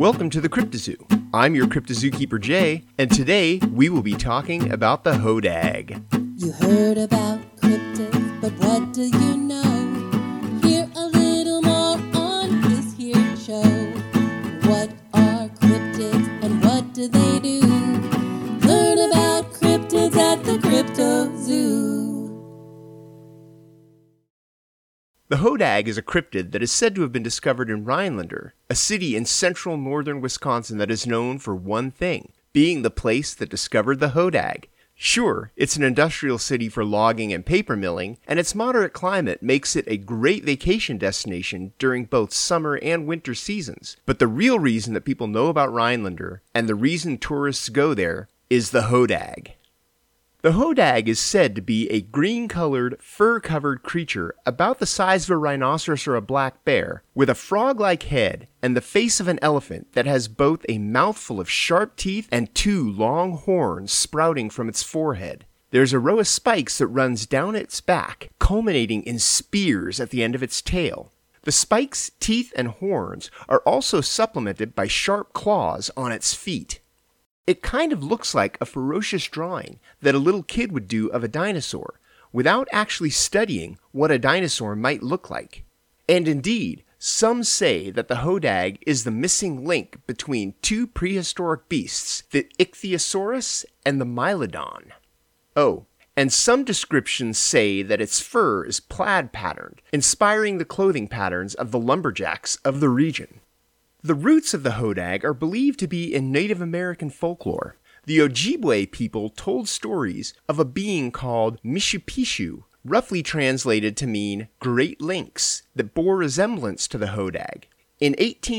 Welcome to the Cryptozoo. I'm your Cryptozookeeper Jay, and today we will be talking about the Hodag. You heard about cryptids, but what do you know? Hear a little more on this here show. What are cryptids and what do they do? Learn about cryptids at the Cryptozoo. The Hodag is a cryptid that is said to have been discovered in Rhinelander, a city in central northern Wisconsin that is known for one thing, being the place that discovered the Hodag. Sure, it's an industrial city for logging and paper milling, and its moderate climate makes it a great vacation destination during both summer and winter seasons. But the real reason that people know about Rhinelander, and the reason tourists go there, is the Hodag. The Hodag is said to be a green-colored, fur-covered creature about the size of a rhinoceros or a black bear, with a frog-like head and the face of an elephant that has both a mouthful of sharp teeth and two long horns sprouting from its forehead. There's a row of spikes that runs down its back, culminating in spears at the end of its tail. The spikes, teeth, and horns are also supplemented by sharp claws on its feet. It kind of looks like a ferocious drawing that a little kid would do of a dinosaur, without actually studying what a dinosaur might look like. And indeed, some say that the Hodag is the missing link between two prehistoric beasts, the Ichthyosaurus and the Mylodon. Oh, and some descriptions say that its fur is plaid-patterned, inspiring the clothing patterns of the lumberjacks of the region. The roots of the Hodag are believed to be in Native American folklore. The Ojibwe people told stories of a being called Mishipishu, roughly translated to mean Great Lynx, that bore resemblance to the Hodag. In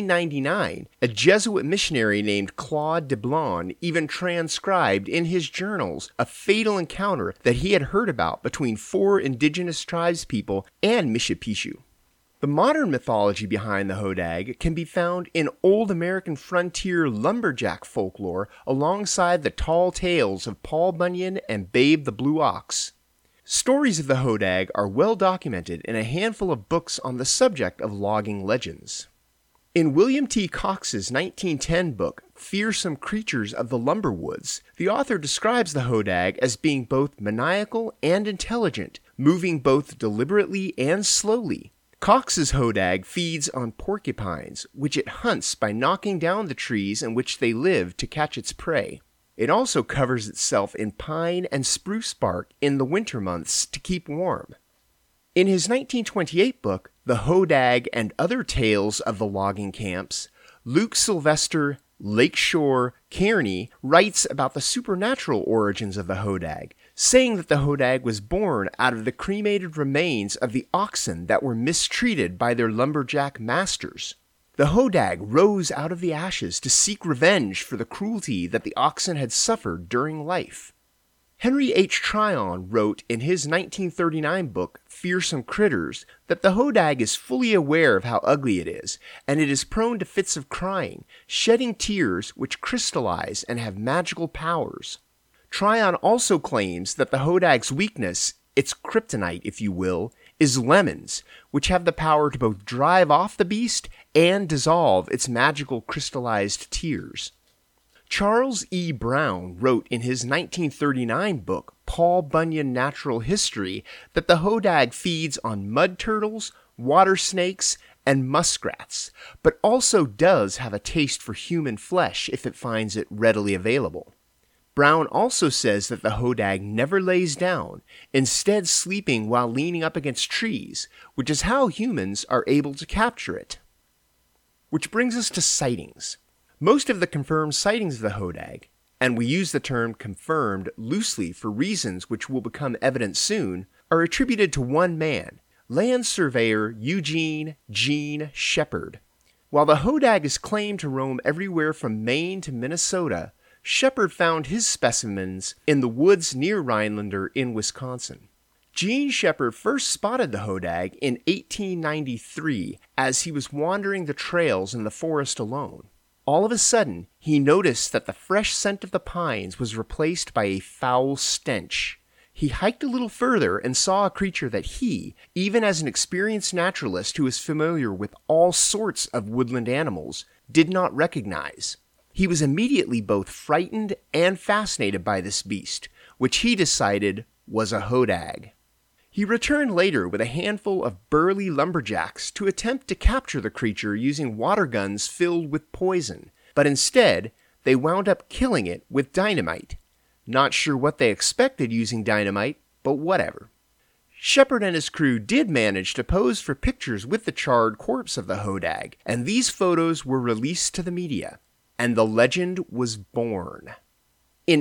1899, a Jesuit missionary named Claude Deblon even transcribed in his journals a fatal encounter that he had heard about between 4 indigenous tribespeople and Mishipishu. The modern mythology behind the Hodag can be found in old American frontier lumberjack folklore alongside the tall tales of Paul Bunyan and Babe the Blue Ox. Stories of the Hodag are well documented in a handful of books on the subject of logging legends. In William T. Cox's 1910 book, Fearsome Creatures of the Lumberwoods, the author describes the Hodag as being both maniacal and intelligent, moving both deliberately and slowly. Cox's Hodag feeds on porcupines, which it hunts by knocking down the trees in which they live to catch its prey. It also covers itself in pine and spruce bark in the winter months to keep warm. In his 1928 book, The Hodag and Other Tales of the Logging Camps, Luke Sylvester Lakeshore Kearney writes about the supernatural origins of the Hodag, saying that the Hodag was born out of the cremated remains of the oxen that were mistreated by their lumberjack masters. The Hodag rose out of the ashes to seek revenge for the cruelty that the oxen had suffered during life. Henry H. Tryon wrote in his 1939 book, Fearsome Critters, that the Hodag is fully aware of how ugly it is, and it is prone to fits of crying, shedding tears which crystallize and have magical powers. Tryon also claims that the Hodag's weakness, its kryptonite if you will, is lemons, which have the power to both drive off the beast and dissolve its magical crystallized tears. Charles E. Brown wrote in his 1939 book, Paul Bunyan Natural History, that the Hodag feeds on mud turtles, water snakes, and muskrats, but also does have a taste for human flesh if it finds it readily available. Brown also says that the Hodag never lays down, instead sleeping while leaning up against trees, which is how humans are able to capture it. Which brings us to sightings. Most of the confirmed sightings of the Hodag, and we use the term confirmed loosely for reasons which will become evident soon, are attributed to one man, land surveyor Eugene Gene Shepard. While the Hodag is claimed to roam everywhere from Maine to Minnesota, Shepard found his specimens in the woods near Rhinelander in Wisconsin. Gene Shepard first spotted the Hodag in 1893 as he was wandering the trails in the forest alone. All of a sudden, he noticed that the fresh scent of the pines was replaced by a foul stench. he hiked a little further and saw a creature that he, even as an experienced naturalist who is familiar with all sorts of woodland animals, did not recognize. He was immediately both frightened and fascinated by this beast, which he decided was a hodag. He returned later with a handful of burly lumberjacks to attempt to capture the creature using water guns filled with poison, but instead, they wound up killing it with dynamite. Not sure what they expected using dynamite, but whatever. Shepard and his crew did manage to pose for pictures with the charred corpse of the hodag, and these photos were released to the media, and the legend was born. In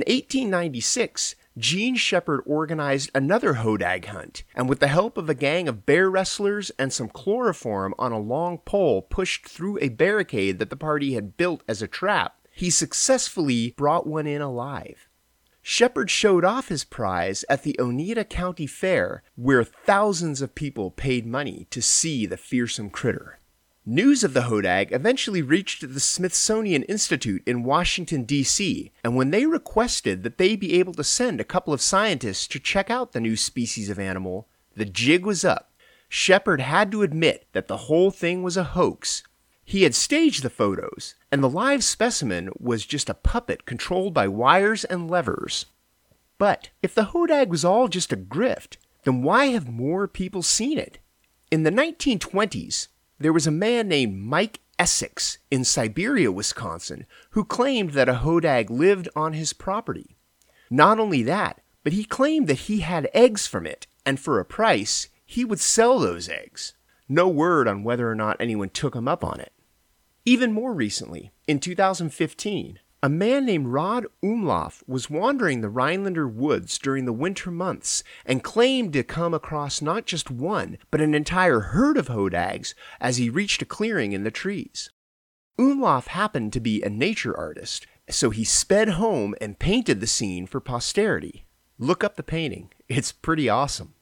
1896, Gene Shepard organized another hodag hunt, and with the help of a gang of bear wrestlers and some chloroform on a long pole pushed through a barricade that the party had built as a trap, he successfully brought one in alive. Shepard showed off his prize at the Oneida County Fair, where thousands of people paid money to see the fearsome critter. News of the hodag eventually reached the Smithsonian Institute in Washington, D.C., and when they requested that they be able to send a couple of scientists to check out the new species of animal, the jig was up. Shepard had to admit that the whole thing was a hoax. He had staged the photos, and the live specimen was just a puppet controlled by wires and levers. But if the hodag was all just a grift, then why have more people seen it? In the 1920s, there was a man named Mike Essex in Siberia, Wisconsin, who claimed that a hodag lived on his property. Not only that, but he claimed that he had eggs from it, and for a price, he would sell those eggs. No word on whether or not anyone took him up on it. Even more recently, in 2015, a man named Rod Umlauf was wandering the Rhinelander woods during the winter months and claimed to come across not just one, but an entire herd of hodags as he reached a clearing in the trees. Umlauf happened to be a nature artist, so he sped home and painted the scene for posterity. Look up the painting. It's pretty awesome.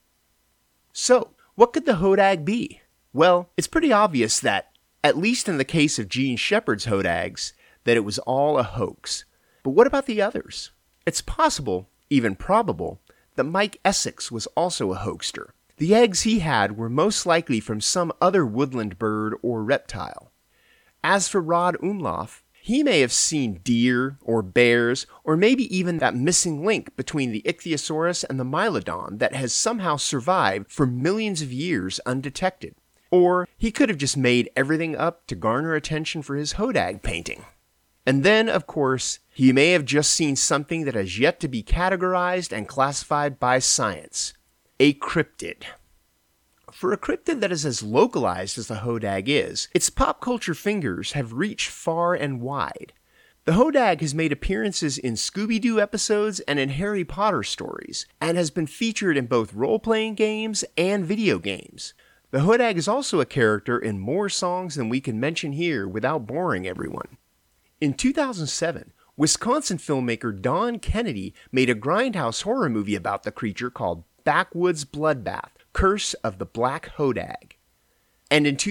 So, what could the hodag be? Well, it's pretty obvious that, at least in the case of Gene Shepard's hodags, that it was all a hoax. But what about the others? It's possible, even probable, that Mike Essex was also a hoaxer. The eggs he had were most likely from some other woodland bird or reptile. As for Rod Umlauf, he may have seen deer or bears, or maybe even that missing link between the Ichthyosaurus and the Mylodon that has somehow survived for millions of years undetected. Or he could have just made everything up to garner attention for his hodag painting. And then, of course, he may have just seen something that has yet to be categorized and classified by science. A cryptid. For a cryptid that is as localized as the hodag is, its pop culture fingers have reached far and wide. The hodag has made appearances in Scooby-Doo episodes and in Harry Potter stories, and has been featured in both role-playing games and video games. The hodag is also a character in more songs than we can mention here without boring everyone. In 2007, Wisconsin filmmaker Don Kennedy made a grindhouse horror movie about the creature called Backwoods Bloodbath, Curse of the Black Hodag. And in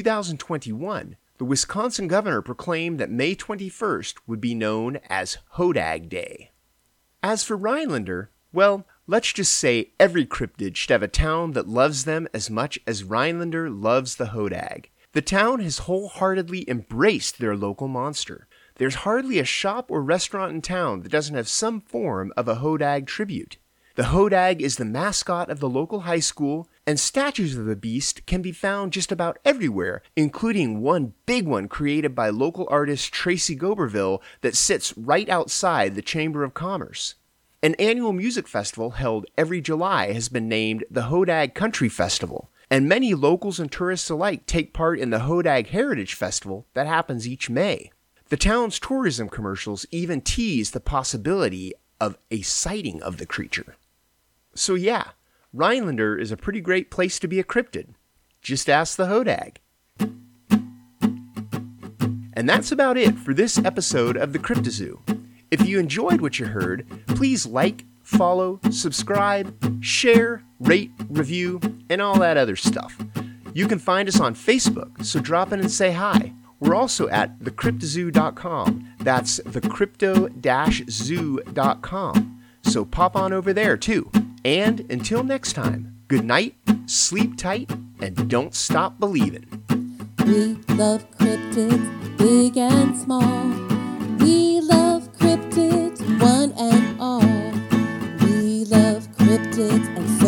2021, the Wisconsin governor proclaimed that May 21st would be known as Hodag Day. As for Rhinelander, well, let's just say every cryptid should have a town that loves them as much as Rhinelander loves the hodag. The town has wholeheartedly embraced their local monster. There's hardly a shop or restaurant in town that doesn't have some form of a hodag tribute. The hodag is the mascot of the local high school, and statues of the beast can be found just about everywhere, including one big one created by local artist Tracy Goberville that sits right outside the Chamber of Commerce. An annual music festival held every July has been named the Hodag Country Festival, and many locals and tourists alike take part in the Hodag Heritage Festival that happens each May. The town's tourism commercials even tease the possibility of a sighting of the creature. So yeah, Rhinelander is a pretty great place to be a cryptid. Just ask the hodag. And that's about it for this episode of the Cryptozoo. If you enjoyed what you heard, please like, follow, subscribe, share, rate, review, and all that other stuff. You can find us on Facebook, so drop in and say hi. We're also at thecryptozoo.com. That's thecrypto-zoo.com. So pop on over there too. And until next time, good night, sleep tight, and don't stop believing. We love cryptids, big and small. We love cryptids, one and all. We love cryptids and